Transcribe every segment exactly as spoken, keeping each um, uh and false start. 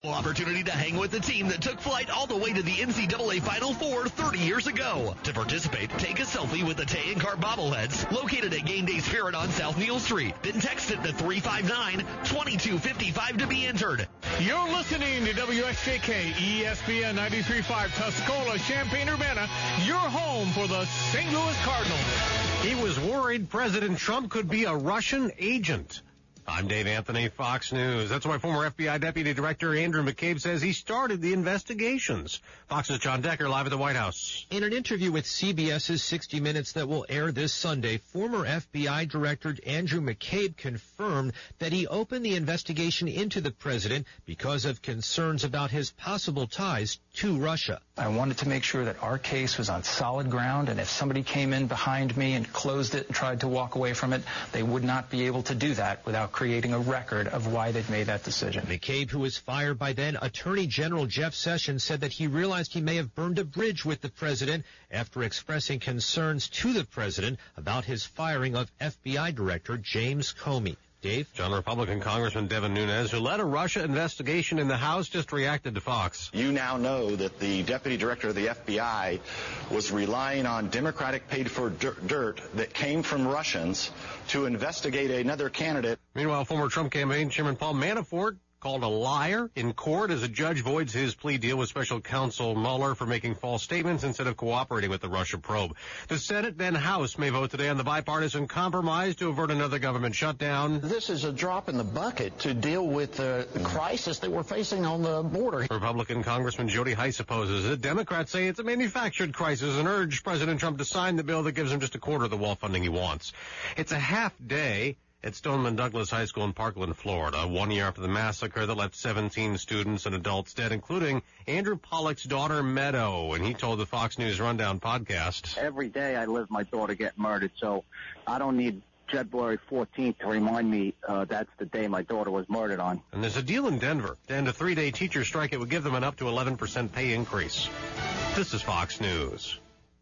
Opportunity to hang with the team that took flight all the way to the N C double A Final Four thirty years ago. To participate, take a selfie with the Tay and Carr bobbleheads located at Game Day Spirit on South Neal Street. Then text it to three five nine, two two five five to be entered. You're listening to W X J K, E S P N ninety-three point five, Tuscola, Champaign-Urbana, your home for the Saint Louis Cardinals. He was worried President Trump could be a Russian agent. I'm Dave Anthony, Fox News. That's why former F B I Deputy Director Andrew McCabe says he started the investigations. Fox's John Decker live at the White House. In an interview with CBS's sixty minutes that will air this Sunday, former F B I Director Andrew McCabe confirmed that he opened the investigation into the president because of concerns about his possible ties to Russia. I wanted to make sure that our case was on solid ground, and if somebody came in behind me and closed it and tried to walk away from it, they would not be able to do that without creating a record of why they'd made that decision. McCabe, who was fired by then Attorney General Jeff Sessions, said that he realized he may have burned a bridge with the president after expressing concerns to the president about his firing of F B I Director James Comey. Dave? John, Republican Congressman Devin Nunes, who led a Russia investigation in the House, just reacted to Fox. You now know that the Deputy Director of the F B I was relying on Democratic paid-for dirt that came from Russians to investigate another candidate. Meanwhile, former Trump campaign chairman Paul Manafort called a liar in court as a judge voids his plea deal with special counsel Mueller for making false statements instead of cooperating with the Russia probe. The Senate, then House, may vote today on the bipartisan compromise to avert another government shutdown. This is a drop in the bucket to deal with the crisis that we're facing on the border. Republican Congressman Jody Hice opposes it. Democrats say it's a manufactured crisis and urge President Trump to sign the bill that gives him just a quarter of the wall funding he wants. It's a half day at Stoneman Douglas High School in Parkland, Florida, one year after the massacre that left seventeen students and adults dead, including Andrew Pollock's daughter, Meadow. And he told the Fox News Rundown podcast, every day I live my daughter get murdered, so I don't need February fourteenth to remind me uh, that's the day my daughter was murdered on. And there's a deal in Denver to end a three-day teacher strike. It would give them an up to eleven percent pay increase. This is Fox News.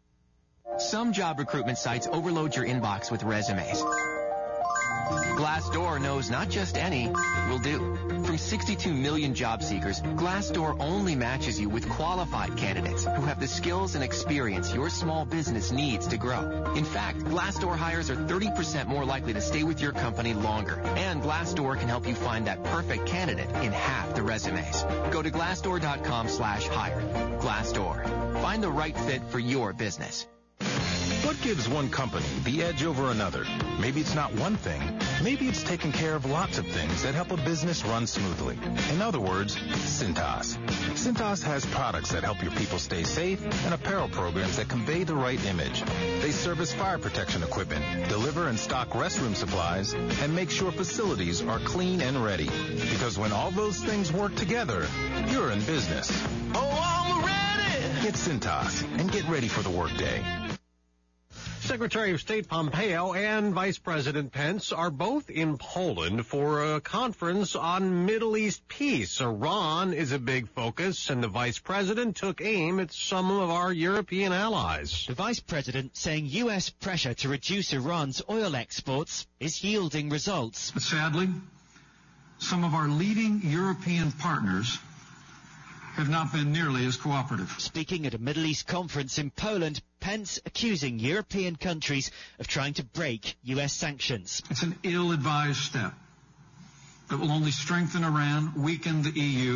Some job recruitment sites overload your inbox with resumes. Glassdoor knows not just any will do. From sixty-two million job seekers, Glassdoor only matches you with qualified candidates who have the skills and experience your small business needs to grow. In fact, Glassdoor hires are thirty percent more likely to stay with your company longer. And Glassdoor can help you find that perfect candidate in half the resumes. Go to glassdoor.com slash hire. Glassdoor. Find the right fit for your business. What gives one company the edge over another? Maybe it's not one thing. Maybe it's taking care of lots of things that help a business run smoothly. In other words, Cintas. Cintas has products that help your people stay safe and apparel programs that convey the right image. They service fire protection equipment, deliver and stock restroom supplies, and make sure facilities are clean and ready. Because when all those things work together, you're in business. Oh, I'm ready! Get Cintas and get ready for the workday. Secretary of State Pompeo and Vice President Pence are both in Poland for a conference on Middle East peace. Iran is a big focus, and the Vice President took aim at some of our European allies. The Vice President saying U S pressure to reduce Iran's oil exports is yielding results. But sadly, some of our leading European partners have not been nearly as cooperative. Speaking at a Middle East conference in Poland, Pence accusing European countries of trying to break U S sanctions. It's an ill-advised step that will only strengthen Iran, weaken the E U,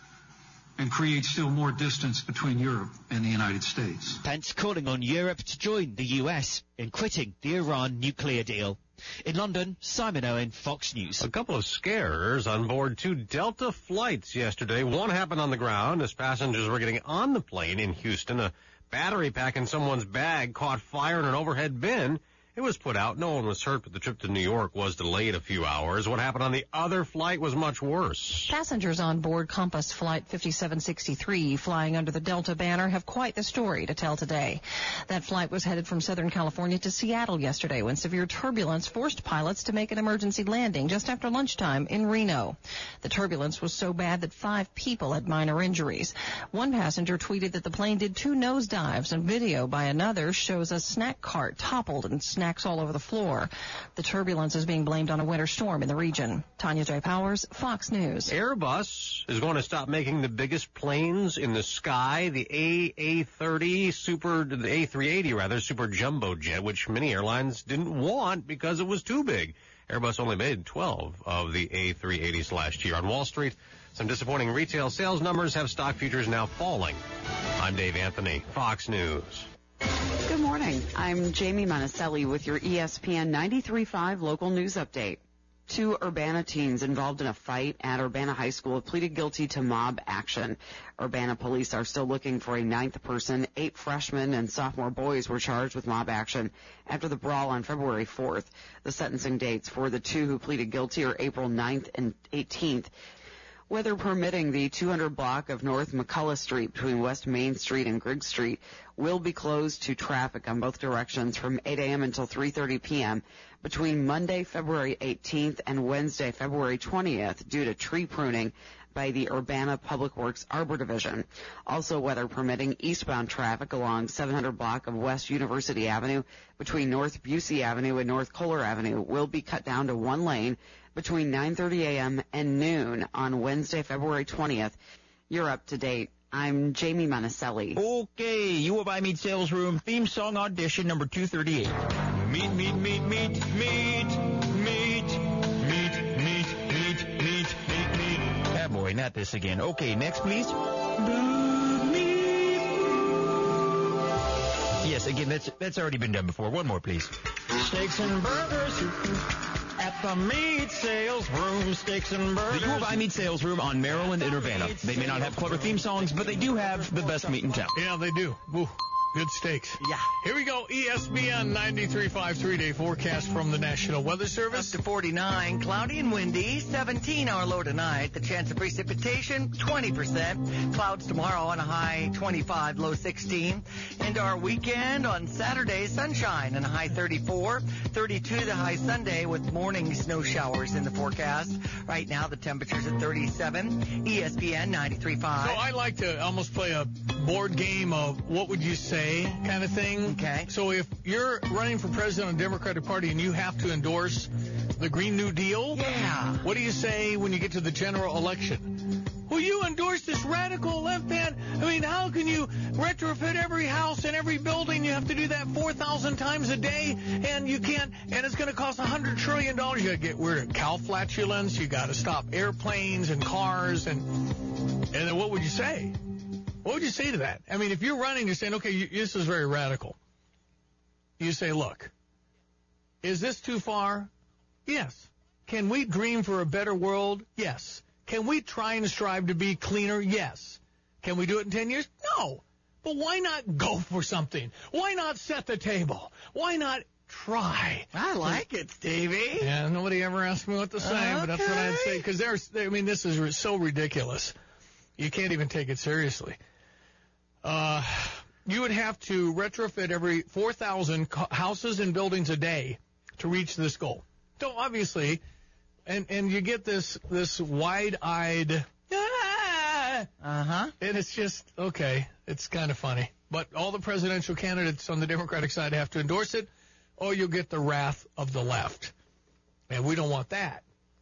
and create still more distance between Europe and the United States. Pence calling on Europe to join the U S in quitting the Iran nuclear deal. In London, Simon Owen, Fox News. A couple of scares on board two Delta flights yesterday. One happened on the ground as passengers were getting on the plane in Houston. A battery pack in someone's bag caught fire in an overhead bin. It was put out. No one was hurt, but the trip to New York was delayed a few hours. What happened on the other flight was much worse. Passengers on board Compass Flight fifty-seven sixty-three flying under the Delta banner have quite the story to tell today. That flight was headed from Southern California to Seattle yesterday when severe turbulence forced pilots to make an emergency landing just after lunchtime in Reno. The turbulence was so bad that five people had minor injuries. One passenger tweeted that the plane did two nosedives, and video by another shows a snack cart toppled and snapped knickknacks all over the floor. The turbulence is being blamed on a winter storm in the region. Tanya J. Powers, Fox News. Airbus is going to stop making the biggest planes in the sky, the A A thirty Super, the A three eighty rather, Super Jumbo Jet, which many airlines didn't want because it was too big. Airbus only made twelve of the A three eighties last year. On Wall Street, some disappointing retail sales numbers have stock futures now falling. I'm Dave Anthony, Fox News. Good morning. I'm Jamie Monticelli with your E S P N ninety-three point five local news update. Two Urbana teens involved in a fight at Urbana High School have pleaded guilty to mob action. Urbana police are still looking for a ninth person. Eight freshmen and sophomore boys were charged with mob action after the brawl on February fourth. The sentencing dates for the two who pleaded guilty are April ninth and eighteenth. Weather permitting, the two hundred block of North McCullough Street between West Main Street and Griggs Street will be closed to traffic on both directions from eight a.m. until three thirty p.m. between Monday, February eighteenth and Wednesday, February twentieth due to tree pruning by the Urbana Public Works Arbor Division. Also, weather permitting, eastbound traffic along seven hundred block of West University Avenue between North Busey Avenue and North Kohler Avenue will be cut down to one lane between nine thirty a.m. and noon on Wednesday, February twentieth. You're up to date. I'm Jamie Monticelli. Okay, U of I Meet Sales Room theme song audition number two thirty-eight. Meet, meet, meet, meet, meet, meet, meet, meet, meet, meet, meet, meet. Ah, boy, not this again. Okay, next, please. Yes, again, that's that's already been done before. One more, please. Steaks and burgers at the meat sales room. Steaks and burgers. The U of I Meat Sales Room on Maryland and Urbana. They may not have clever theme songs, but they do have the best meat in town. Yeah, they do. Woo. Good steaks. Yeah. Here we go. E S P N ninety-three point five three-day forecast from the National Weather Service. Up to forty-nine, cloudy and windy, seventeen our low tonight. The chance of precipitation, twenty percent. Clouds tomorrow on a high twenty-five, low sixteen. And our weekend on Saturday, sunshine and a high thirty-four. thirty-two the high Sunday with morning snow showers in the forecast. Right now the temperature's at thirty-seven. E S P N ninety-three point five. So I like to almost play a board game of what would you say kind of thing. Okay. So if you're running for president of the Democratic Party and you have to endorse the Green New Deal, yeah. What do you say when you get to the general election? Will you endorse this radical left man? I mean, how can you retrofit every house and every building? You have to do that four thousand times a day, and you can't, and it's going to cost one hundred trillion dollars. You got to get rid of cow flatulence. You got to stop airplanes and cars, and and then what would you say? What would you say to that? I mean, if you're running, you're saying, okay, you, this is very radical. You say, look, is this too far? Yes. Can we dream for a better world? Yes. Can we try and strive to be cleaner? Yes. Can we do it in ten years? No. But why not go for something? Why not set the table? Why not try? I like it, Stevie. Yeah, nobody ever asked me what to say, okay. But that's what I'd say. Because there's, I mean, this is so ridiculous. You can't even take it seriously. Uh, you would have to retrofit every four thousand co- houses and buildings a day to reach this goal. So obviously, and, and you get this, this wide-eyed, ah, uh-huh. And it's just, okay, it's kind of funny. But all the presidential candidates on the Democratic side have to endorse it, or you'll get the wrath of the left. And we don't want that.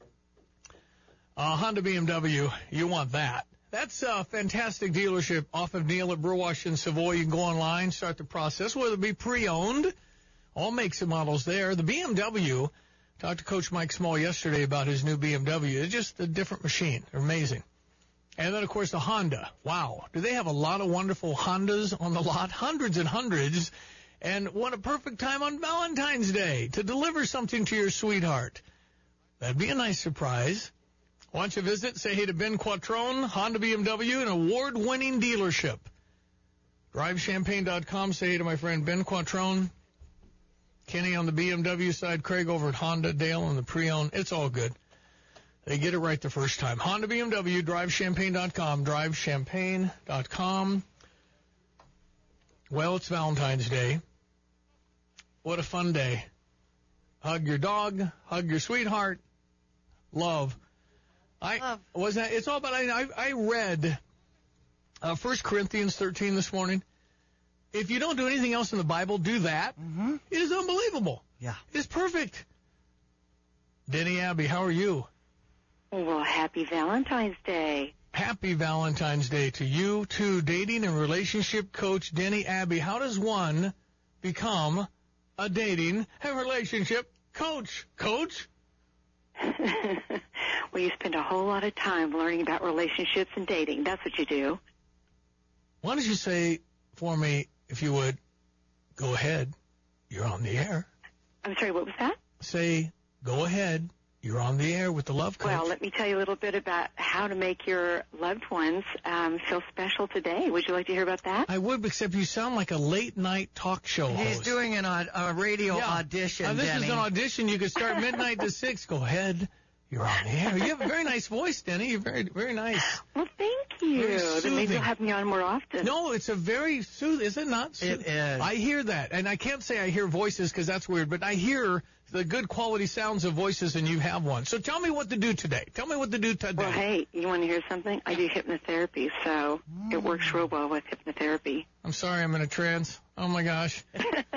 Uh, Honda B M W, you want that. That's a fantastic dealership off of Neal at Burwash in Savoy. You can go online, start the process, whether it be pre-owned, all makes and models there. The B M W, talked to Coach Mike Small yesterday about his new B M W. It's just a different machine. They're amazing. And then, of course, the Honda. Wow. Do they have a lot of wonderful Hondas on the lot? Hundreds and hundreds. And what a perfect time on Valentine's Day to deliver something to your sweetheart. That'd be a nice surprise. Why don't you visit, say hey to Ben Quattrone, Honda B M W, an award-winning dealership. drive champagne dot com, say hey to my friend Ben Quattrone. Kenny on the B M W side, Craig over at Honda, Dale on the pre-owned. It's all good. They get it right the first time. Honda B M W, drive champagne dot com, drive champagne dot com. Well, it's Valentine's Day. What a fun day. Hug your dog, hug your sweetheart, love. I was that. It's all about. I I read uh, First Corinthians thirteen this morning. If you don't do anything else in the Bible, do that. Mm-hmm. It is unbelievable. Yeah. is perfect. Denny Abbey, how are you? Well, happy Valentine's Day. Happy Valentine's Day to you, too. Dating and relationship coach Denny Abbey. How does one become a dating and relationship coach? Coach? Well, you spend a whole lot of time learning about relationships and dating. That's what you do. Why don't you say for me, if you would, go ahead, you're on the air. I'm sorry, what was that? Say, go ahead, you're on the air with the Love Coach. Well, let me tell you a little bit about how to make your loved ones um, feel special today. Would you like to hear about that? I would, except you sound like a late-night talk show host. He's doing an, a radio yeah. audition, Now, this Denny. is an audition. You could start midnight to six. Go ahead. You're on the air. You have a very nice voice, Denny. You're very, very nice. Well, thank you. Then maybe you'll have me on more often. No, it's a very soothing. Is it not? Sooth- it is. I hear that, and I can't say I hear voices because that's weird, but I hear the good quality sounds of voices, and you have one. So tell me what to do today. Tell me what to do today. Well, hey, you want to hear something? I do hypnotherapy, so mm. it works real well with hypnotherapy. I'm sorry, I'm in a trance. Oh my gosh.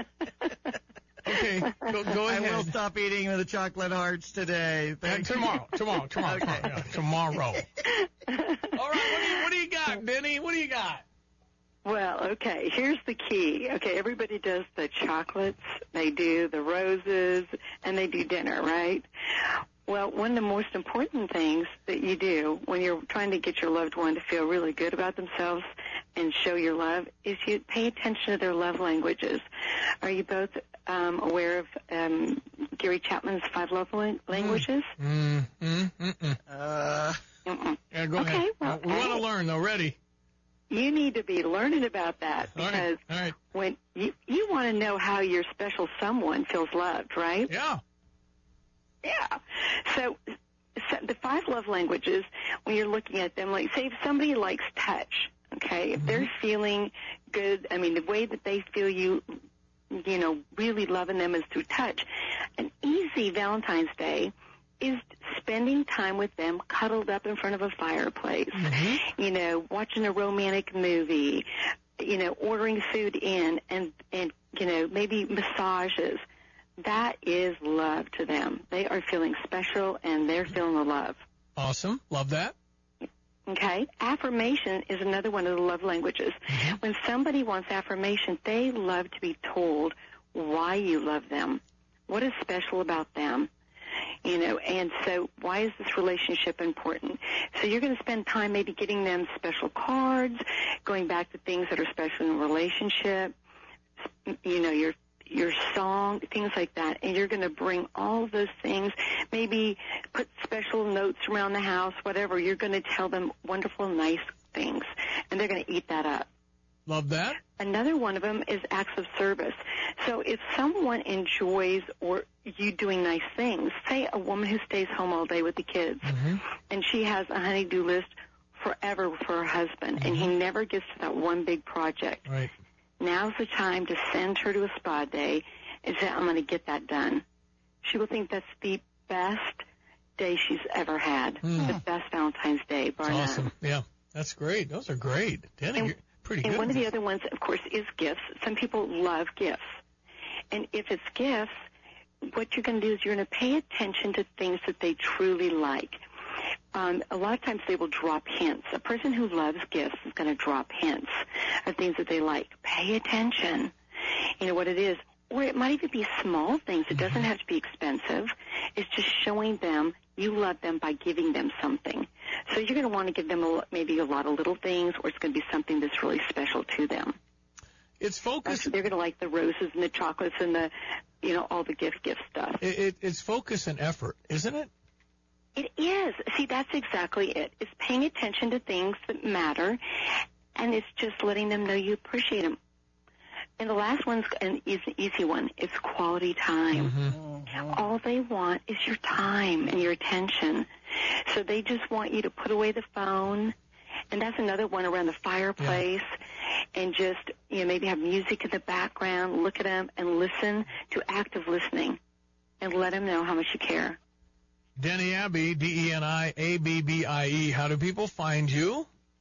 Okay, go, go ahead. I will stop eating the chocolate hearts today. And tomorrow, tomorrow, tomorrow, okay. tomorrow. Yeah, tomorrow. All right, what do, you, what do you got, Denny? What do you got? Well, okay, here's the key. Okay, everybody does the chocolates, they do the roses, and they do dinner, right? Well, one of the most important things that you do when you're trying to get your loved one to feel really good about themselves and show your love is you pay attention to their love languages. Are you both um, aware of um, Gary Chapman's five love languages? Mm, mm, mm, mm. Uh, Mm-mm. Yeah, go okay, ahead. Well, we want to learn, though. Ready? You need to be learning about that All right. because All right. when you you want to know how your special someone feels loved, right? Yeah. Yeah. So, so the five love languages, when you're looking at them, like say if somebody likes touch, okay, if Mm-hmm. they're feeling good, I mean the way that they feel you, you know, really loving them is through touch. An easy Valentine's Day is spending time with them cuddled up in front of a fireplace, mm-hmm. you know, watching a romantic movie, you know, ordering food in and, and, you know, maybe massages. That is love to them. They are feeling special and they're feeling the love. Awesome. Love that. Okay. Affirmation is another one of the love languages. Mm-hmm. When somebody wants affirmation, they love to be told why you love them. What is special about them? You know, and so why is this relationship important? So you're going to spend time maybe getting them special cards, going back to things that are special in a relationship, you know, your your song, things like that, and you're going to bring all of those things, maybe put special notes around the house, whatever. You're going to tell them wonderful, nice things, and they're going to eat that up. Love that. Another one of them is acts of service. So if someone enjoys or you doing nice things, say a woman who stays home all day with the kids, mm-hmm. and she has a honey-do list forever for her husband, mm-hmm. and he never gets to that one big project. Right. Now's the time to send her to a spa day and say, I'm going to get that done. She will think that's the best day she's ever had, mm. the best Valentine's Day, bar none. Awesome. Yeah, that's great. Those are great. Denny, And- you're pretty And good. one of the other ones, of course, is gifts. Some people love gifts. And if it's gifts, what you're going to do is you're going to pay attention to things that they truly like. Um, a lot of times they will drop hints. A person who loves gifts is going to drop hints of things that they like. Pay attention. You know what it is. Or it might even be small things. It doesn't have to be expensive. It's just showing them you love them by giving them something. So you're going to want to give them a, maybe a lot of little things, or it's going to be something that's really special to them. It's focus. They're going to like the roses and the chocolates and the, you know, all the gift gift stuff. It, it, it's focus and effort, isn't it? It is. See, that's exactly it. It's paying attention to things that matter, and it's just letting them know you appreciate them. And the last one's an easy, easy one. It's quality time. Mm-hmm. All they want is your time and your attention. So they just want you to put away the phone, and that's another one around the fireplace, yeah. and just, you know, maybe have music in the background, look at them, and listen to active listening, and let them know how much you care. Denny Abbey, D E N I A B B I E. How do people find you?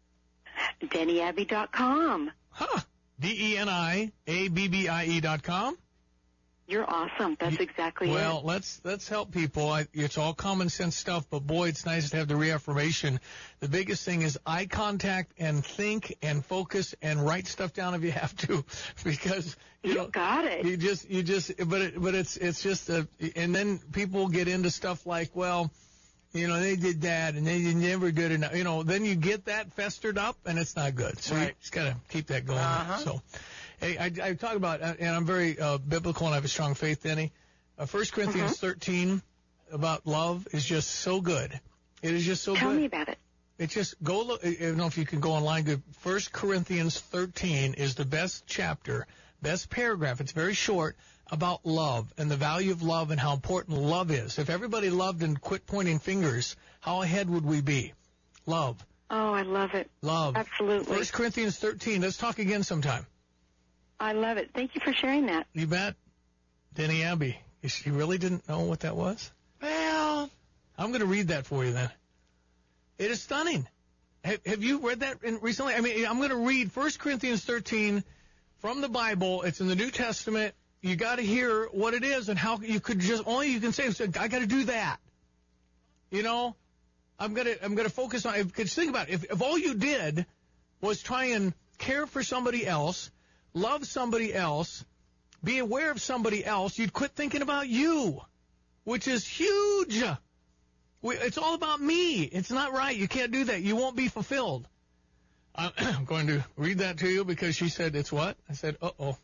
Denny Abbey dot com. Huh. D E N I A B B I E dot com? You're awesome. That's exactly well, it. Well, let's let's help people. I, it's all common sense stuff, but boy, it's nice to have the reaffirmation. The biggest thing is eye contact and think and focus and write stuff down if you have to, because you, you know, got it. You just you just but it, but it's it's just a, and then people get into stuff like, well, you know, they did that and they never did enough. You know, then you get that festered up and it's not good. So right. you just gotta keep that going. Uh-huh. So. Hey, I, I talk about, and I'm very uh, biblical and I have a strong faith, Denny. Uh, First Corinthians mm-hmm. thirteen about love is just so good. It is just so Tell good. Tell me about it. It's just, go look, I don't know if you can go online. Good. First Corinthians thirteen is the best chapter, best paragraph. It's very short about love and the value of love and how important love is. If everybody loved and quit pointing fingers, how ahead would we be? Love. Oh, I love it. Love. Absolutely. First Corinthians thirteen. Let's talk again sometime. I love it. Thank you for sharing that. You bet. Denny Abbey. She really didn't know what that was? Well, I'm going to read that for you then. It is stunning. Have, have you read that in, recently? I mean, I'm going to read First Corinthians thirteen from the Bible. It's in the New Testament. You got to hear what it is and how you could just, all you can say is, I got to do that. You know, I'm going to, I'm going to focus on, because think about it. If, if all you did was try and care for somebody else, love somebody else, be aware of somebody else, you'd quit thinking about you, which is huge. It's all about me. It's not right. You can't do that. You won't be fulfilled. I'm going to read that to you because she said, it's what? I said, uh-oh.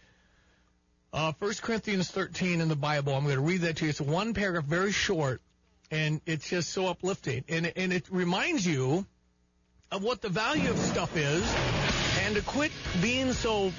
Uh, First Corinthians thirteen in the Bible. I'm going to read that to you. It's one paragraph, very short, and it's just so uplifting. And, and it reminds you of what the value of stuff is, and to quit being so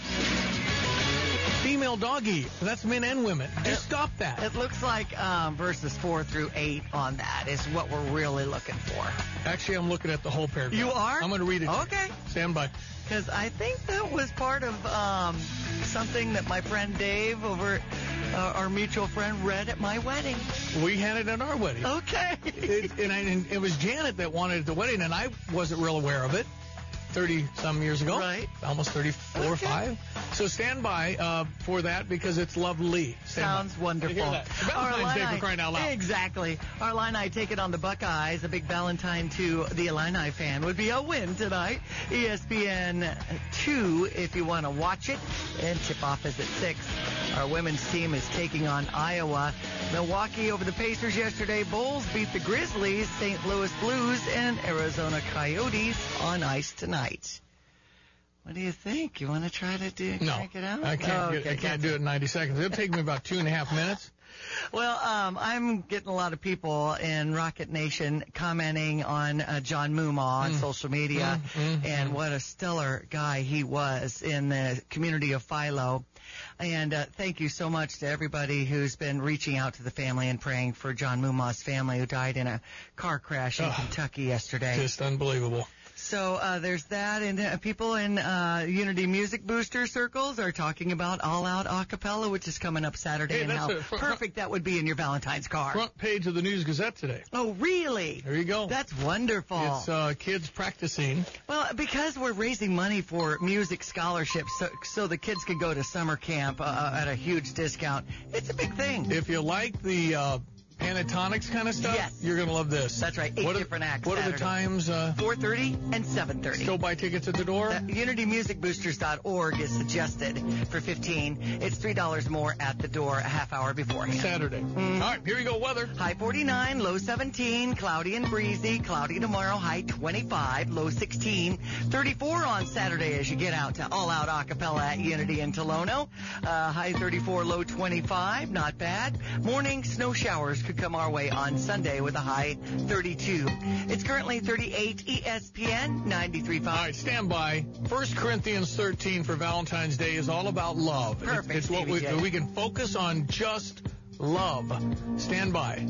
female doggy. That's men and women. Just stop that. It looks like um, verses four through eight on that is what we're really looking for. Actually, I'm looking at the whole paragraph. You are? I'm going to read it. Okay. Stand by. Because I think that was part of um, something that my friend Dave over uh, our mutual friend read at my wedding. We had it at our wedding. Okay. it, and, I, and it was Janet that wanted it at the wedding, and I wasn't real aware of it. thirty-some years ago. Right. Almost thirty-four or okay. five. So stand by uh, for that because it's lovely. Stand Sounds by. wonderful. You hear that? Valentine's Day for crying out loud. Exactly. Our Illini take it on the Buckeyes. A big Valentine to the Illini fan would be a win tonight. E S P N two if you want to watch it. And tip-off is at six. Our women's team is taking on Iowa. Milwaukee over the Pacers yesterday. Bulls beat the Grizzlies. Saint Louis Blues and Arizona Coyotes on ice tonight. What do you think? You want to try to do no, crank it out? I can't. Oh, get, okay, I can't do it in ninety seconds. It'll take me about two and a half minutes. Well, um, I'm getting a lot of people in Rocket Nation commenting on uh, John Moomaw on mm. social media, mm, mm, and mm. what a stellar guy he was in the community of Philo. And uh, thank you so much to everybody who's been reaching out to the family and praying for John Moomaw's family who died in a car crash in oh, Kentucky yesterday. Just unbelievable. So uh, there's that, and uh, people in uh, Unity Music Booster circles are talking about All Out Acapella, which is coming up Saturday, hey, and how front, perfect that would be in your Valentine's car. Front page of the News Gazette today. Oh, really? There you go. That's wonderful. It's uh, kids practicing. Well, because we're raising money for music scholarships, so, so the kids can go to summer camp uh, at a huge discount. It's a big thing. If you like the Uh, Pentatonics kind of stuff? Yes. You're going to love this. That's right. Eight what different are, acts. What Saturday. are the times? Uh, four thirty and seven thirty. Still buy tickets at the door? Uh, Unity Music Boosters dot org is suggested for fifteen dollars. It's three dollars more at the door a half hour beforehand. Saturday. Mm. All right, here we go. Weather. High forty-nine, low seventeen, cloudy and breezy. Cloudy tomorrow, high twenty-five, low sixteen. thirty-four on Saturday as you get out to All Out Acapella at Unity in Tolono. Uh, high thirty-four, low twenty-five. Not bad. Morning snow showers could come our way on Sunday with a high thirty-two. It's currently thirty-eight. E S P N ninety-three point five. All right, stand by. First Corinthians thirteen for Valentine's Day is all about love. Perfect. It's, it's what we, we can focus on, just love. Stand by.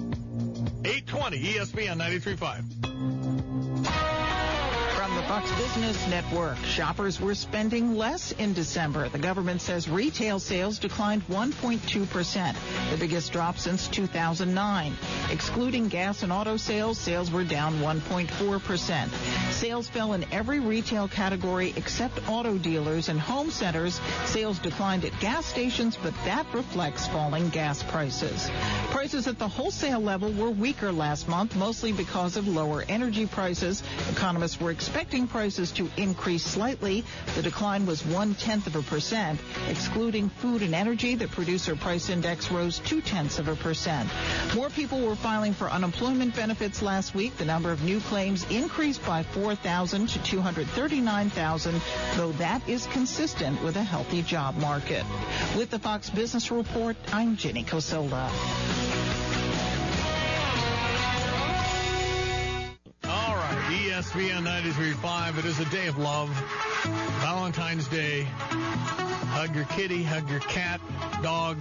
eight twenty E S P N ninety-three point five. From the Fox Business Network, shoppers were spending less in December. The government says retail sales declined one point two percent, the biggest drop since two thousand nine. Excluding gas and auto sales, sales were down one point four percent. Sales fell in every retail category except auto dealers and home centers. Sales declined at gas stations, but that reflects falling gas prices. Prices at the wholesale level were weaker last month, mostly because of lower energy prices. Economists were expecting prices to increase slightly. The decline was one-tenth of a percent. Excluding food and energy, the producer price index rose two-tenths of a percent. More people were filing for unemployment benefits last week. The number of new claims increased by four thousand to two hundred thirty-nine thousand, though that is consistent with a healthy job market. With the Fox Business Report, I'm Jenny Cosola. All right, E S P N ninety-three point five. It is a day of love. Valentine's Day. Hug your kitty, hug your cat, dog,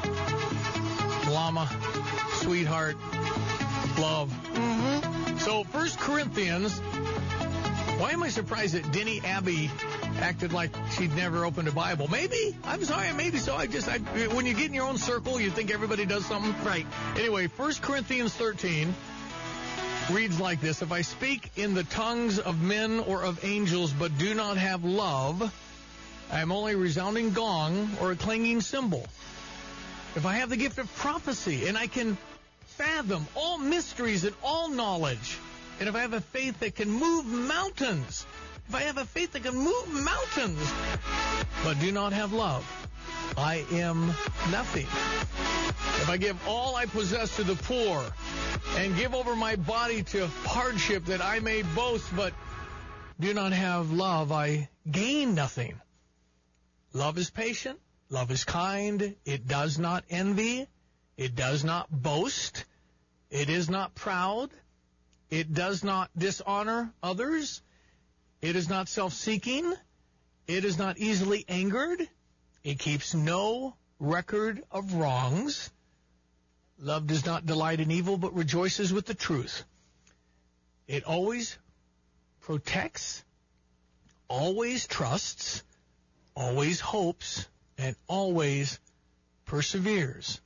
llama, sweetheart, love. Mm-hmm. So, First Corinthians. Why am I surprised that Denny Abbey acted like she'd never opened a Bible? Maybe. I'm sorry, maybe so. I just, I, when you get in your own circle, you think everybody does something. Right. Anyway, First Corinthians thirteen reads like this. If I speak in the tongues of men or of angels, but do not have love, I am only a resounding gong or a clanging cymbal. If I have the gift of prophecy and I can fathom all mysteries and all knowledge, and if I have a faith that can move mountains, if I have a faith that can move mountains, but do not have love, I am nothing. If I give all I possess to the poor and give over my body to hardship that I may boast, but do not have love, I gain nothing. Love is patient. Love is kind. It does not envy. It does not boast. It is not proud. It does not dishonor others. It is not self-seeking. It is not easily angered. It keeps no record of wrongs. Love does not delight in evil, but rejoices with the truth. It always protects, always trusts, always hopes, and always perseveres.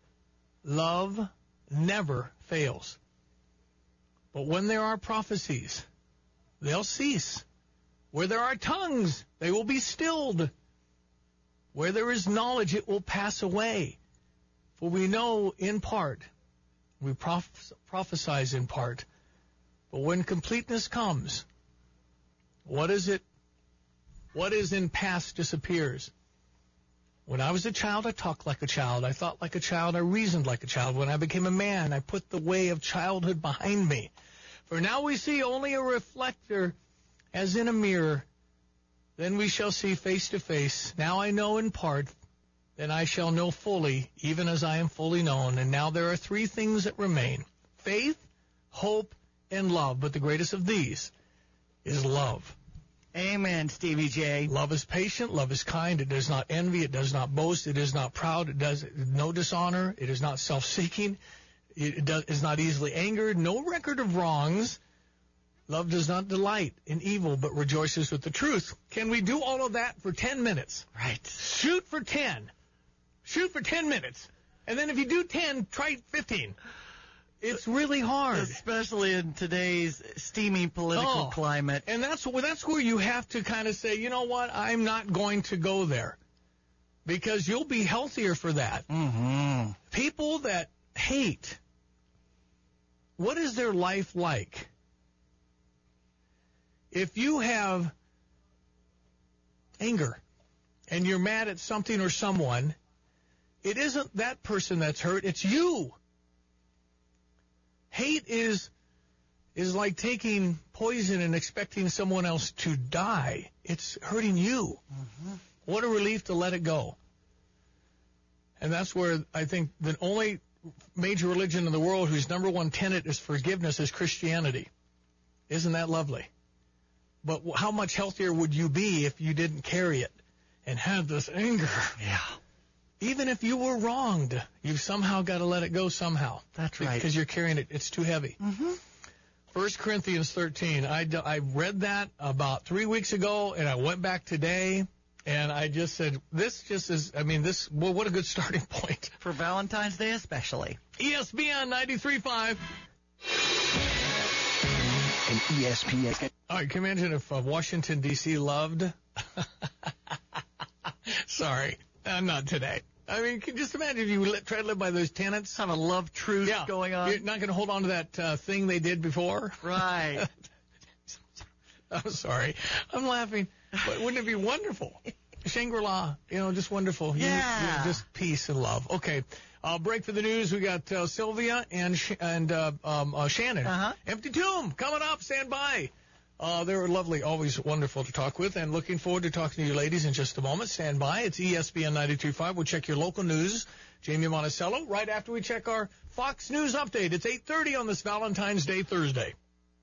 Love never fails. But when there are prophecies, they'll cease. Where there are tongues, they will be stilled. Where there is knowledge, it will pass away. For we know in part, we proph- prophesize in part. But when completeness comes, what is it? What is in past disappears. When I was a child, I talked like a child. I thought like a child. I reasoned like a child. When I became a man, I put the way of childhood behind me. For now we see only a reflector as in a mirror. Then we shall see face to face. Now I know in part, then I shall know fully, even as I am fully known. And now there are three things that remain: faith, hope, and love. But the greatest of these is love. Amen, Stevie J. Love is patient. Love is kind. It does not envy. It does not boast. It is not proud. It does no dishonor. It is not self-seeking. It does, is not easily angered. No record of wrongs. Love does not delight in evil, but rejoices with the truth. Can we do all of that for ten minutes? Right. Shoot for ten. Shoot for ten minutes. And then if you do ten, try fifteen. It's really hard. Especially in today's steamy political oh, climate. And that's, well, that's where you have to kind of say, you know what, I'm not going to go there. Because you'll be healthier for that. Mm-hmm. People that hate, what is their life like? If you have anger and you're mad at something or someone, it isn't that person that's hurt, it's you. Hate is is like taking poison and expecting someone else to die. It's hurting you. Mm-hmm. What a relief to let it go. And that's where I think the only major religion in the world whose number one tenet is forgiveness is Christianity. Isn't that lovely? But how much healthier would you be if you didn't carry it and have this anger? Yeah. Even if you were wronged, you've somehow got to let it go somehow. That's right. Because you're carrying it. It's too heavy. Mm-hmm. First Corinthians thirteen. I, I read that about three weeks ago, and I went back today, and I just said, this just is, I mean, this, well, what a good starting point. For Valentine's Day especially. E S P N ninety-three point five. And E S P N. All right, can you imagine if uh, Washington, D C loved? Sorry, uh, not today. I mean, can you just imagine if you li- try to live by those tenets? Have a love truce yeah. going on. You're not going to hold on to that uh, thing they did before? Right. I'm sorry. I'm laughing. But wouldn't it be wonderful? Shangri-La, you know, just wonderful. You- Yeah. you- just peace and love. Okay. Uh, break for the news. We got uh, Sylvia and Sh- and uh, um, uh, Shannon. Uh-huh. Empty Tomb coming up. Stand by. Uh, they're lovely, always wonderful to talk with, and looking forward to talking to you ladies in just a moment. Stand by. It's E S P N ninety-two point five. We'll check your local news. Jamie Monticello, right after we check our Fox News update. It's eight thirty on this Valentine's Day Thursday.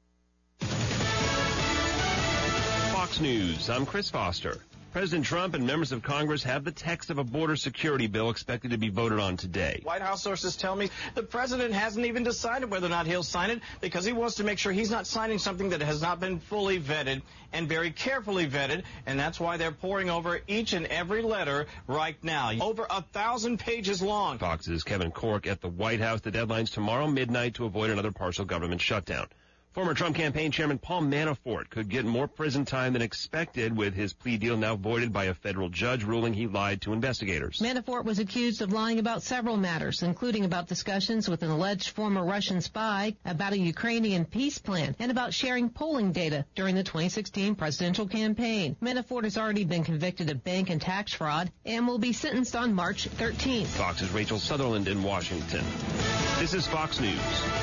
Fox News, I'm Chris Foster. President Trump and members of Congress have the text of a border security bill expected to be voted on today. White House sources tell me the president hasn't even decided whether or not he'll sign it because he wants to make sure he's not signing something that has not been fully vetted and very carefully vetted, and that's why they're poring over each and every letter right now. Over a thousand pages long. Fox's Kevin Corke at the White House. The deadline's tomorrow midnight to avoid another partial government shutdown. Former Trump campaign chairman Paul Manafort could get more prison time than expected with his plea deal now voided by a federal judge ruling he lied to investigators. Manafort was accused of lying about several matters, including about discussions with an alleged former Russian spy, about a Ukrainian peace plan, and about sharing polling data during the twenty sixteen presidential campaign. Manafort has already been convicted of bank and tax fraud and will be sentenced on March thirteenth. Fox's Rachel Sutherland in Washington. This is Fox News.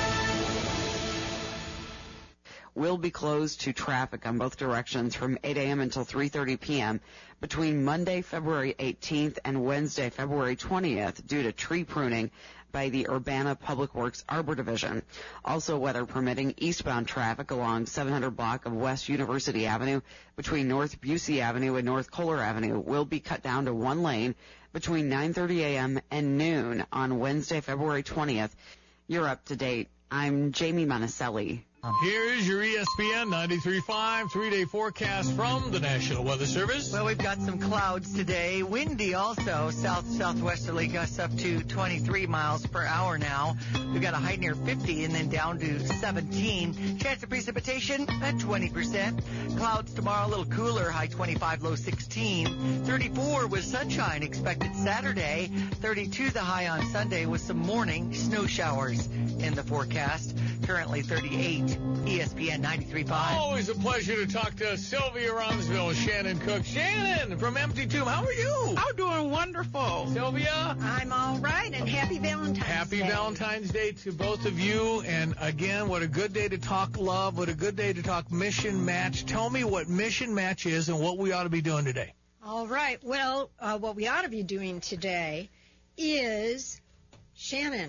Will be closed to traffic on both directions from eight a.m. until three thirty p.m. between Monday, February eighteenth and Wednesday, February twentieth due to tree pruning by the Urbana Public Works Arbor Division. Also, weather permitting, eastbound traffic along seven hundred block of West University Avenue between North Busey Avenue and North Kohler Avenue will be cut down to one lane between nine thirty a.m. and noon on Wednesday, February twentieth. You're up to date. I'm Jamie Monticello. Here is your E S P N ninety-three point five three-day forecast from the National Weather Service. Well, we've got some clouds today. Windy also. South-southwesterly gusts up to twenty-three miles per hour now. We've got a high near fifty and then down to seventeen. Chance of precipitation at twenty percent. Clouds tomorrow a little cooler. High twenty-five, low sixteen. thirty-four with sunshine expected Saturday. thirty-two the high on Sunday with some morning snow showers in the forecast. Currently thirty-eight. E S P N ninety-three point five. Always a pleasure to talk to Sylvia Romsville, Shannon Cook. Shannon from Empty Tomb, how are you? I'm doing wonderful. Sylvia? I'm all right, and happy Valentine's Happy Day. Valentine's Day to both of you. And again, what a good day to talk love. What a good day to talk mission match. Tell me what mission match is and what we ought to be doing today. All right. Well, uh, what we ought to be doing today is Shannon.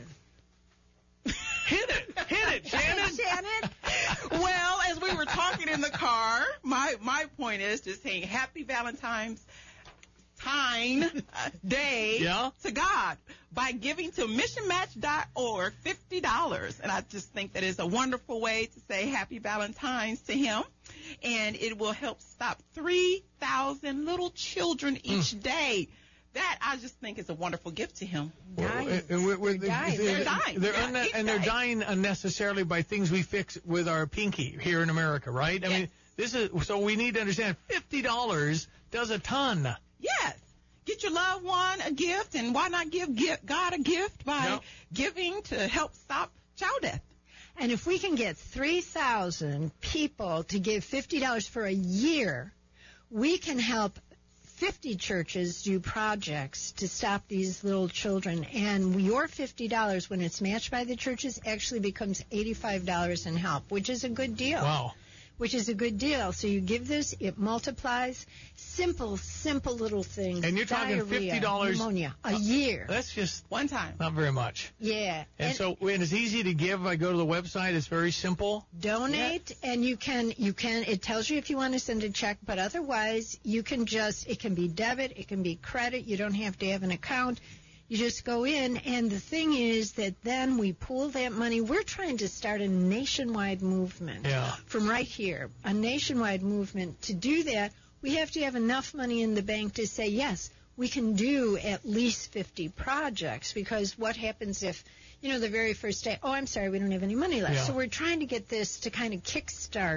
Hit it. Hit it, Shannon. Shannon. Well, as we were talking in the car, my my point is to say happy Valentine's time day yeah. to God by giving to mission match dot org fifty dollars. And I just think that is a wonderful way to say happy Valentine's to him. And it will help stop three thousand little children each mm. day. That I just think is a wonderful gift to him. Nice. And we're, we're, they're dying. They're, they're dying. They're yeah, unne- and they're dying unnecessarily by things we fix with our pinky here in America, right? I yes. mean, this is so we need to understand fifty dollars does a ton. Yes. Get your loved one a gift, and why not give God a gift by yep. giving to help stop child death? And if we can get three thousand people to give fifty dollars for a year, we can help fifty churches do projects to stop these little children. And your fifty dollars, when it's matched by the churches, actually becomes eighty-five dollars in help, which is a good deal. Wow. Which is a good deal. So you give this, it multiplies. Simple, simple little things. And you're talking Diarrhea, fifty dollars pneumonia, a year. That's just one time. Not very much. Yeah. And, and so when it's easy to give, I go to the website. It's very simple. Donate, yes. and you can, you can, it tells you if you want to send a check, but otherwise you can just, it can be debit, it can be credit. You don't have to have an account. You just go in, and the thing is that then we pool that money. We're trying to start a nationwide movement yeah. from right here, a nationwide movement. To do that, we have to have enough money in the bank to say, yes, we can do at least fifty projects, because what happens if, you know, the very first day, oh, I'm sorry, we don't have any money left. Yeah. So we're trying to get this to kind of kickstart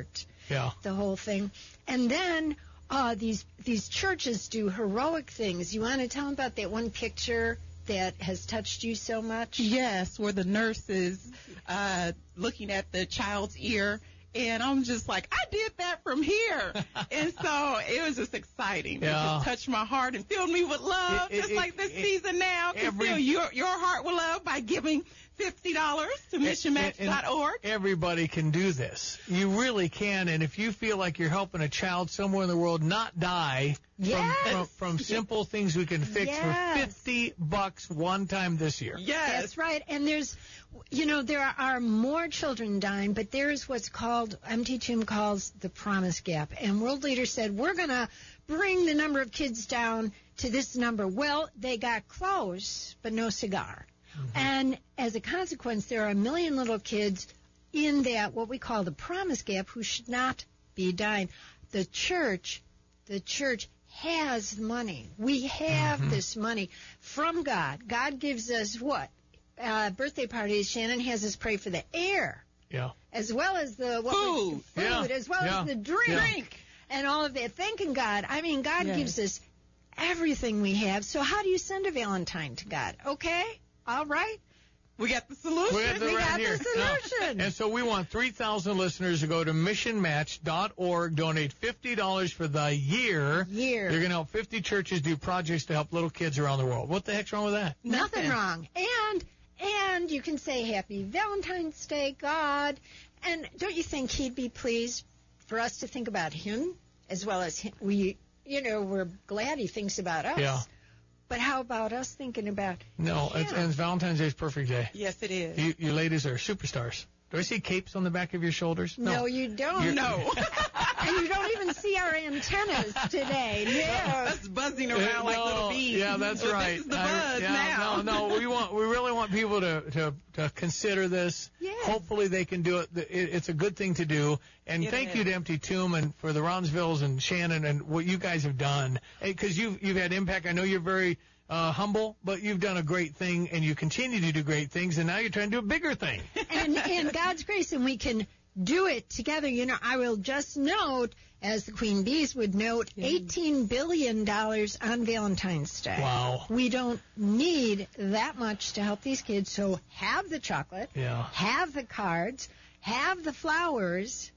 Yeah. the whole thing. And then uh, these these churches do heroic things. You want to tell them about that one picture that has touched you so much? Yes, where the nurse is uh, looking at the child's ear, and I'm just like, I did that from here. And so it was just exciting. Yeah. It just touched my heart and filled me with love, It- it- just like this it- season now can every- fill your, your heart with love by giving fifty dollars to mission match dot org. Everybody can do this. You really can. And if you feel like you're helping a child somewhere in the world not die Yes. from, from, from simple things we can fix Yes. for fifty bucks one time this year. That's right. And there's, you know, there are more children dying, but there's what's called, M T Tomb calls the promise gap. And World Leaders said, we're going to bring the number of kids down to this number. Well, they got close, but no cigar. And as a consequence, there are a million little kids in that, what we call the promise gap, who should not be dying. The church, the church has money. We have Mm-hmm. this money from God. God gives us what? Uh, birthday parties. Shannon has us pray for the air, Yeah. as well as the what Food. we, food, Yeah. as well Yeah. as the drink, Yeah. and all of that. Thanking God. I mean, God Yes. gives us everything we have. So how do you send a Valentine to God? Okay, all right. We got the solution. We have the We right got here. the solution. No. And so we want three thousand listeners to go to mission match dot org, donate fifty dollars for the year. Year. You're going to help fifty churches do projects to help little kids around the world. What the heck's wrong with that? Nothing Nothing. wrong. And and you can say Happy Valentine's Day, God. And don't you think He'd be pleased for us to think about Him as well as him? we, you know, we're glad He thinks about us. Yeah. But how about us thinking about No, it's, and Valentine's Day is a perfect day. Yes, it is. You, you ladies are superstars. Do I see capes on the back of your shoulders? No, you don't. You're- No. And you don't even see our antennas today. No. That's buzzing around like No, little bees. Yeah, that's Well, right. This is the I- buzz yeah, now. No, no, we want, we really want people to to, to consider this. Yes. Hopefully they can do it. It- It's a good thing to do. And It thank is. you to Empty Tomb and for the Ronsvilles and Shannon and what you guys have done. Because you've you've had impact. I know you're very uh, humble, but you've done a great thing and you continue to do great things. And now you're trying to do a bigger thing. and, and God's grace, and we can do it together. You know, I will just note, as the Queen Bees would note, eighteen billion dollars on Valentine's Day. Wow. We don't need that much to help these kids, so have the chocolate, Yeah. have the cards, have the flowers,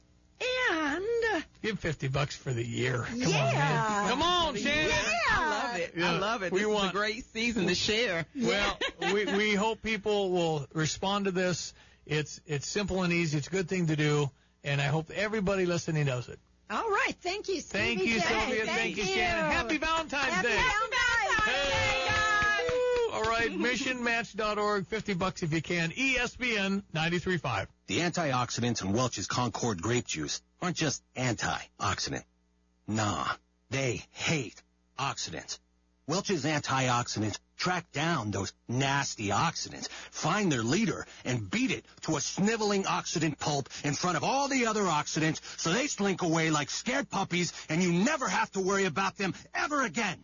and Give fifty bucks for the year. Come on, Yeah. man. Come on, Shannon. I love it. Yeah. I love it. We This want- is a great season to share. Well, we, we hope people will respond to this. It's it's simple and easy. It's a good thing to do, and I hope everybody listening does it. all right. Thank you, Thank Stevie you, J. Sylvia. Thank, you, Shannon. Happy Valentine's Happy Day. Valentine's Day, guys. Woo! All right, mission match dot org, fifty bucks if you can. E S P N ninety-three point five. The antioxidants in Welch's Concord grape juice aren't just antioxidant. Nah, they hate oxidants. Welch's antioxidants track down those nasty oxidants, find their leader, and beat it to a sniveling oxidant pulp in front of all the other oxidants so they slink away like scared puppies and you never have to worry about them ever again.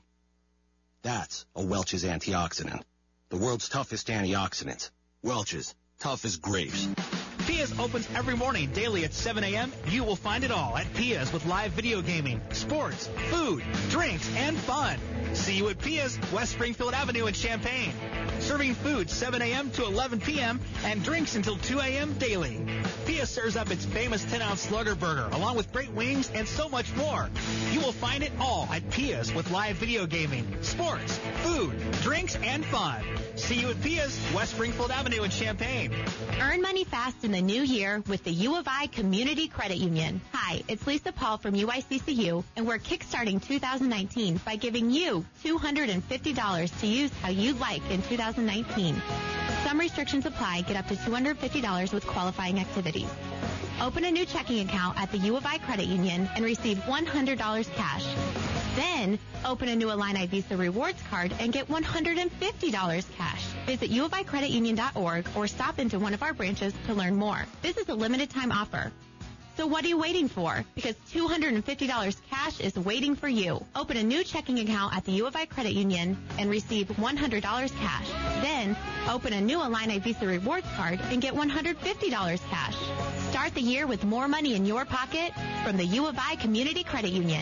That's a Welch's antioxidant. The world's toughest antioxidants. Welch's, tough as grapes. Pia's opens every morning, daily at seven a.m. You will find it all at Pia's with live video gaming, sports, food, drinks, and fun. See you at Pia's, West Springfield Avenue in Champaign. Serving food seven a.m. to eleven p.m. and drinks until two a.m. daily. Pia serves up its famous ten-ounce Slugger Burger, along with great wings and so much more. You will find it all at Pia's with live video gaming, sports, food, drinks, and fun. See you at Pia's, West Springfield Avenue in Champaign. Earn money fast in the new year with the U of I Community Credit Union. Hi, it's Lisa Paul from U I C C U, and we're kickstarting two thousand nineteen by giving you two hundred fifty dollars to use how you like in two thousand nineteen. Some restrictions apply. Get up to two hundred fifty dollars with qualifying activities. Open a new checking account at the U of I Credit Union and receive one hundred dollars cash. Then, open a new Illini Visa Rewards card and get one hundred fifty dollars cash. Visit U of I credit union dot org or stop into one of our branches to learn more. This is a limited time offer. So what are you waiting for? Because two hundred fifty dollars cash is waiting for you. Open a new checking account at the U of I Credit Union and receive one hundred dollars cash. Then, open a new Illini Visa Rewards card and get one hundred fifty dollars cash. Start Start the year with more money in your pocket from the U of I Community Credit Union.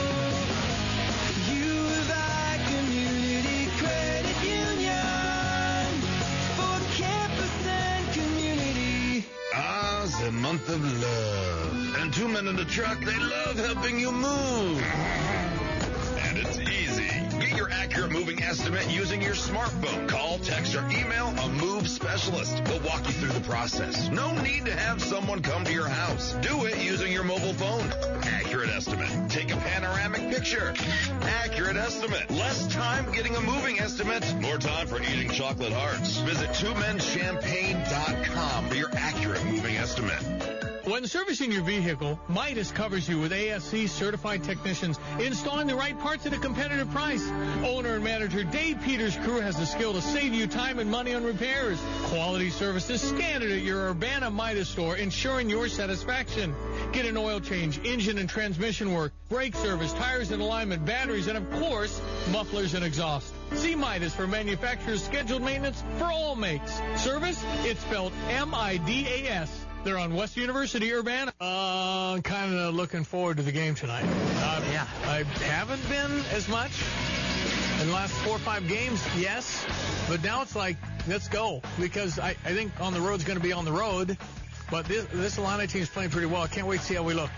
U of I Community Credit Union for campus and community. Ah, the month of love. And two men in the truck, they love helping you move. And it's easy. Get your accurate moving estimate using your smartphone. Call, text, or email a move specialist. They'll walk you through the process. No need to have someone come to your house. Do it using your mobile phone. Accurate estimate. Take a panoramic picture. Accurate estimate. Less time getting a moving estimate. More time for eating chocolate hearts. Visit two men champagne dot com for your accurate moving estimate. When servicing your vehicle, Midas covers you with A S C certified technicians installing the right parts at a competitive price. Owner and manager Dave Peters' crew has the skill to save you time and money on repairs. Quality services standard at your Urbana Midas store, ensuring your satisfaction. Get an oil change, engine and transmission work, brake service, tires and alignment, batteries, and of course, mufflers and exhaust. See Midas for manufacturer's scheduled maintenance for all makes. Service, it's spelled M I D A S. They're on West University, Urbana. Uh, kind of looking forward to the game tonight. Uh, yeah. I haven't been as much in the last four or five games, yes. But now it's like, let's go. Because I, I think on the road's going to be on the road. But this, this Illini team is playing pretty well. I can't wait to see how we look.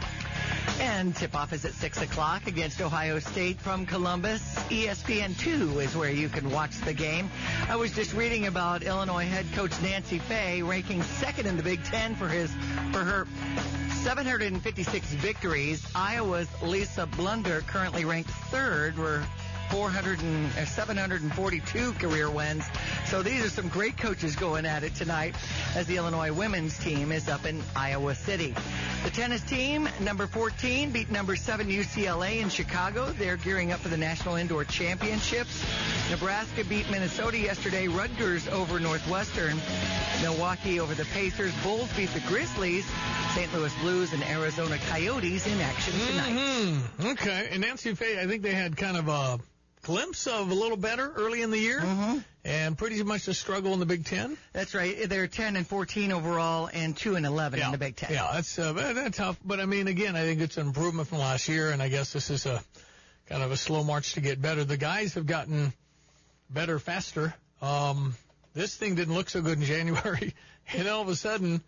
And tip-off is at six o'clock against Ohio State from Columbus. E S P N two is where you can watch the game. I was just reading about Illinois head coach Nancy Fay ranking second in the Big Ten for his for her seven hundred fifty-six victories. Iowa's Lisa Blunder currently ranked third. We're four hundred and, uh, seven hundred forty-two career wins. So these are some great coaches going at it tonight as the Illinois women's team is up in Iowa City. The tennis team, number fourteen, beat number seven U C L A in Chicago. They're gearing up for the National Indoor Championships. Nebraska beat Minnesota yesterday. Rutgers over Northwestern. Milwaukee over the Pacers. Bulls beat the Grizzlies. Saint Louis Blues and Arizona Coyotes in action tonight. Mm-hmm. Okay. And Nancy Fay, I think they had kind of a glimpse of a little better early in the year, mm-hmm. and pretty much a struggle in the Big Ten. That's right. They're ten and fourteen overall, and two and eleven yeah. in the Big Ten. Yeah, that's uh, that's tough. But I mean, again, I think it's an improvement from last year, and I guess this is a kind of a slow march to get better. The guys have gotten better faster. Um, this thing didn't look so good in January, and all of a sudden,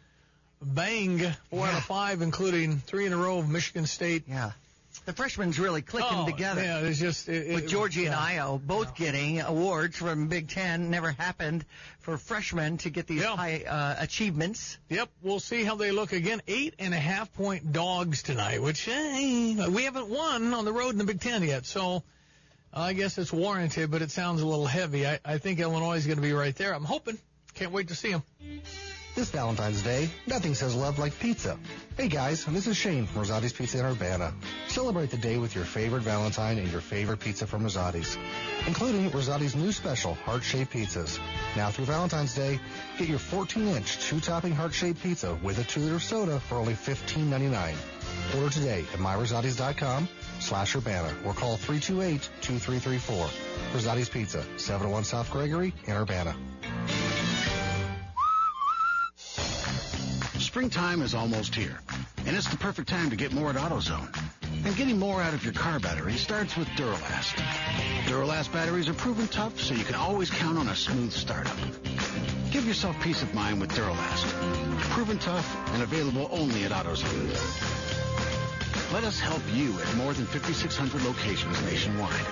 bang, four yeah. out of five, including three in a row of Michigan State. Yeah. The freshmen's really clicking oh, together. Yeah, it's just it, with it, Georgie yeah. and Io both yeah. getting awards from Big Ten. Never happened for freshmen to get these yeah. high uh, achievements. Yep, we'll see how they look again. Eight and a half point dogs tonight, which eh, we haven't won on the road in the Big Ten yet, so I guess it's warranted, but it sounds a little heavy. I, I think Illinois is going to be right there. I'm hoping. Can't wait to see them. This Valentine's Day, nothing says love like pizza. Hey guys, this is Shane from Rosati's Pizza in Urbana. Celebrate the day with your favorite Valentine and your favorite pizza from Rosati's, including Rosati's new special heart-shaped pizzas. Now through Valentine's Day, get your fourteen inch two-topping heart-shaped pizza with a two liter soda for only fifteen ninety-nine. Order today at my rosatis dot com slash Urbana or call three two eight, two three three four. Rosati's Pizza, seven oh one South Gregory in Urbana. Springtime is almost here, and it's the perfect time to get more at AutoZone. And getting more out of your car battery starts with Duralast. Duralast batteries are proven tough, so you can always count on a smooth startup. Give yourself peace of mind with Duralast. Proven tough and available only at AutoZone. Let us help you at more than fifty-six hundred locations nationwide.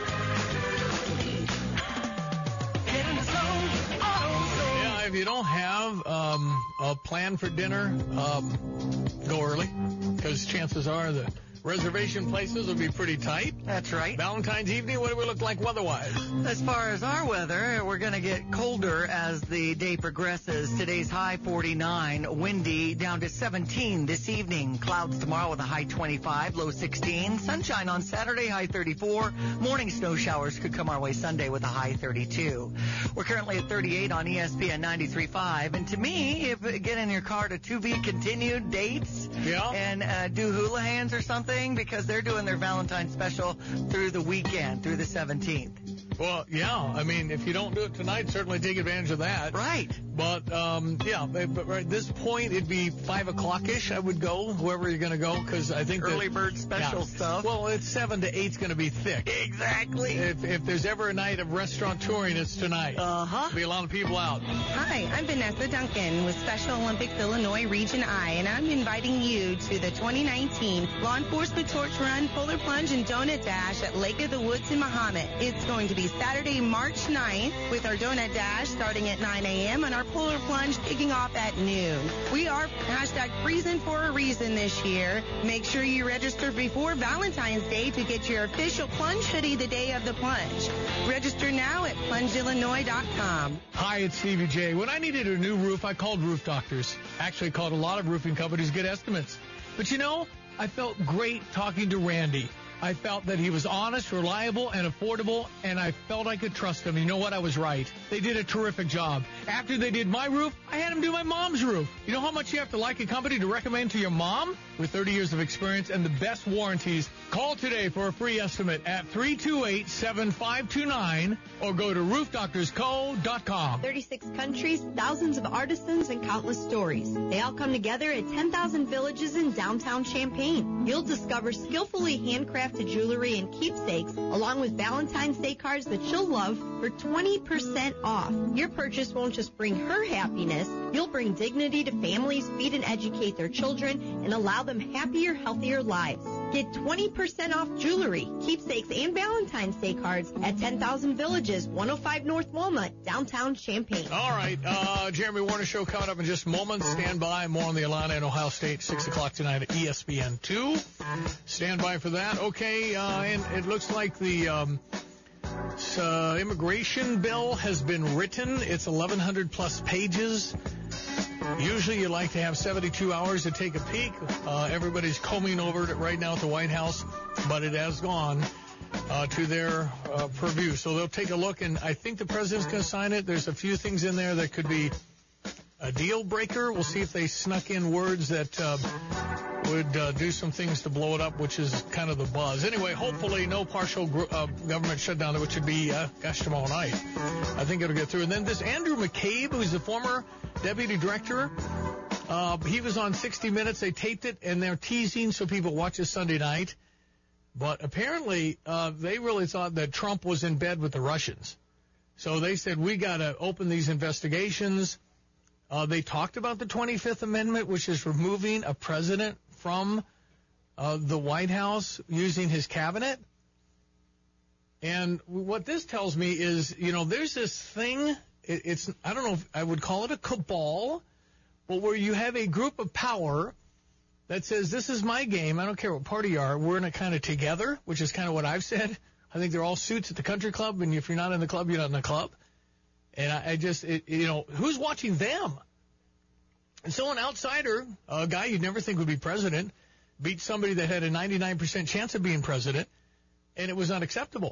If you don't have um, a plan for dinner, um, go early, because chances are the reservation places will be pretty tight. That's right. Valentine's evening, what do we look like weather-wise? As far as our weather, we're going to get colder as the day progresses. Today's high forty-nine, windy down to seventeen this evening. Clouds tomorrow with a high twenty-five, low sixteen. Sunshine on Saturday, high thirty-four. Morning snow showers could come our way Sunday with a high thirty-two. We're currently at thirty-eight on E S P N ninety-three point five. And to me, if get in your car to to be continued dates yeah. and uh, do hula hands or something, because they're doing their Valentine's special through the weekend, through the seventeenth. Well, yeah. I mean, if you don't do it tonight, certainly take advantage of that. Right. But, um, yeah, but but at this point, it'd be five o'clock-ish, I would go, whoever you're going to go, because I think Early that, bird special yeah. stuff. Well, it's seven to eight's going to be thick. Exactly. If, if there's ever a night of restaurant touring, it's tonight. Uh-huh. There'll be a lot of people out. Hi, I'm Vanessa Duncan with Special Olympics Illinois Region I, and I'm inviting you to the twenty nineteen Law Enforcement Torch Run, Polar Plunge, and Donut Dash at Lake of the Woods in Mahomet. It's going to be Saturday, March ninth, with our Donut Dash starting at nine a.m. and our Polar Plunge kicking off at noon. We are hashtag freezing for a reason this year. Make sure you register before Valentine's Day to get your official plunge hoodie the day of the plunge. Register now at plunge illinois dot com. Hi, it's Stevie J. When I needed a new roof, I called Roof Doctors. Actually, called a lot of roofing companies to get estimates. But you know, I felt great talking to Randy. I felt that he was honest, reliable, and affordable, and I felt I could trust him. You know what? I was right. They did a terrific job. After they did my roof, I had them do my mom's roof. You know how much you have to like a company to recommend to your mom? With thirty years of experience and the best warranties, call today for a free estimate at three two eight, seven five two nine or go to roof doctors co dot com. thirty-six countries, thousands of artisans, and countless stories. They all come together at ten thousand Villages in downtown Champaign. You'll discover skillfully handcrafted jewelry and keepsakes, along with Valentine's Day cards that you'll love for twenty percent off. Your purchase won't just bring her happiness, you'll bring dignity to families, feed and educate their children, and allow them happier, healthier lives. Get twenty percent off jewelry, keepsakes, and Valentine's Day cards at ten thousand Villages, one oh five North Walnut, downtown Champaign. All right, uh, Jeremy Warner Show coming up in just moments. Stand by. More on the Illini and Ohio State, six o'clock tonight at E S P N two. Stand by for that. Okay, uh, and it looks like the um, uh, immigration bill has been written. It's eleven hundred plus pages. Usually you like to have seventy-two hours to take a peek. Uh, everybody's combing over it right now at the White House, but it has gone uh, to their uh, purview. So they'll take a look, and I think the president's going to sign it. There's a few things in there that could be a deal breaker. We'll see if they snuck in words that uh, would uh, do some things to blow it up, which is kind of the buzz. Anyway, hopefully no partial gr- uh, government shutdown, which would be, uh, gosh, tomorrow night. I think it'll get through. And then this Andrew McCabe, who's the former deputy director, uh, he was on sixty minutes. They taped it, and they're teasing so people watch it Sunday night. But apparently uh, they really thought that Trump was in bed with the Russians. So they said, we got to open these investigations. Uh, they talked about the twenty-fifth Amendment, which is removing a president from uh, the White House using his cabinet. And what this tells me is, you know, there's this thing, it, it's, I don't know if I would call it a cabal, but where you have a group of power that says, this is my game, I don't care what party you are, we're in it kind of together, which is kind of what I've said. I think they're all suits at the country club, and if you're not in the club, you're not in the club. And I, I just, it, you know, who's watching them? And so an outsider, a guy you'd never think would be president, beat somebody that had a ninety-nine percent chance of being president, and it was unacceptable.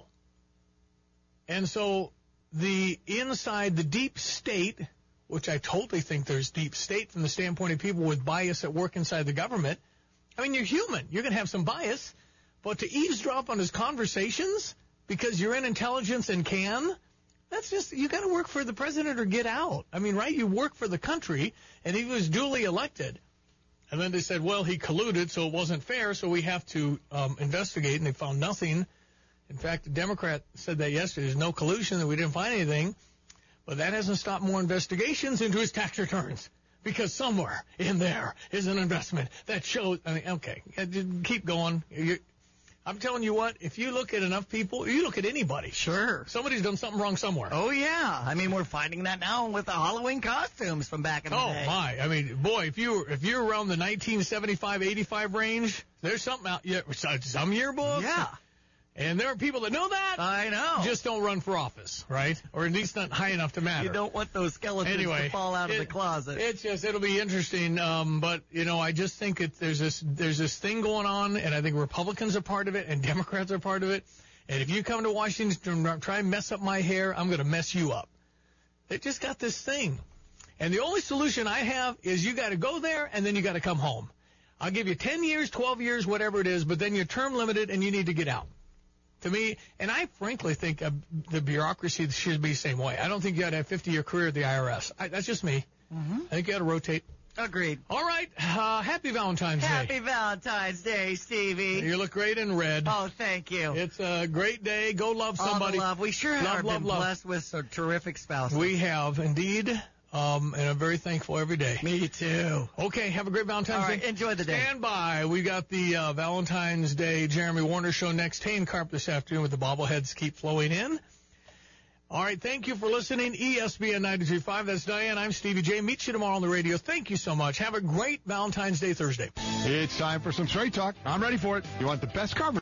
And so the inside, the deep state, which I totally think there's deep state from the standpoint of people with bias that work inside the government. I mean, you're human. You're going to have some bias. But to eavesdrop on his conversations because you're in intelligence and can, that's just, you got to work for the president or get out. I mean, right? You work for the country, and he was duly elected. And then they said, well, he colluded, so it wasn't fair, so we have to um, investigate, and they found nothing. In fact, a Democrat said that yesterday. There's no collusion, that we didn't find anything. But that hasn't stopped more investigations into his tax returns, because somewhere in there is an investment that shows, I mean, okay, keep going. You're, I'm telling you what, if you look at enough people, you look at anybody. Sure. Somebody's done something wrong somewhere. Oh, yeah. I mean, we're finding that now with the Halloween costumes from back in the oh, day. Oh, my. I mean, boy, if you're, if you're around the nineteen seventy-five eighty-five range, there's something out, yeah, some yearbooks. Yeah. And there are people that know that. I know. Just don't run for office, right? Or at least not high enough to matter. You don't want those skeletons anyway, to fall out it, of the closet. It's just, it'll be interesting. Um, but, you know, I just think it, there's this there's this thing going on, and I think Republicans are part of it, and Democrats are part of it. And if you come to Washington and try and mess up my hair, I'm going to mess you up. They just got this thing. And the only solution I have is you got to go there, and then you got to come home. I'll give you ten years, twelve years, whatever it is, but then you're term limited, and you need to get out. To me, and I frankly think uh, the bureaucracy should be the same way. I don't think you got to have a fifty-year career at the I R S. I, that's just me. Mm-hmm. I think you got to rotate. Agreed. All right. Uh, happy Valentine's Happy Day. Happy Valentine's Day, Stevie. You look great in red. Oh, thank you. It's a great day. Go love somebody. All the love. We sure love, have love, been love. blessed with some terrific spouses. We have, indeed. Um, and I'm very thankful every day. Me too. Okay, have a great Valentine's All right, Day. enjoy the day. Stand by. We got the uh, Valentine's Day Jeremy Warner Show next. Hayden Carp this afternoon with the bobbleheads keep flowing in. All right, thank you for listening. E S P N ninety-three point five. That's Diane. I'm Stevie J. Meet you tomorrow on the radio. Thank you so much. Have a great Valentine's Day Thursday. It's time for some straight talk. I'm ready for it. You want the best coverage?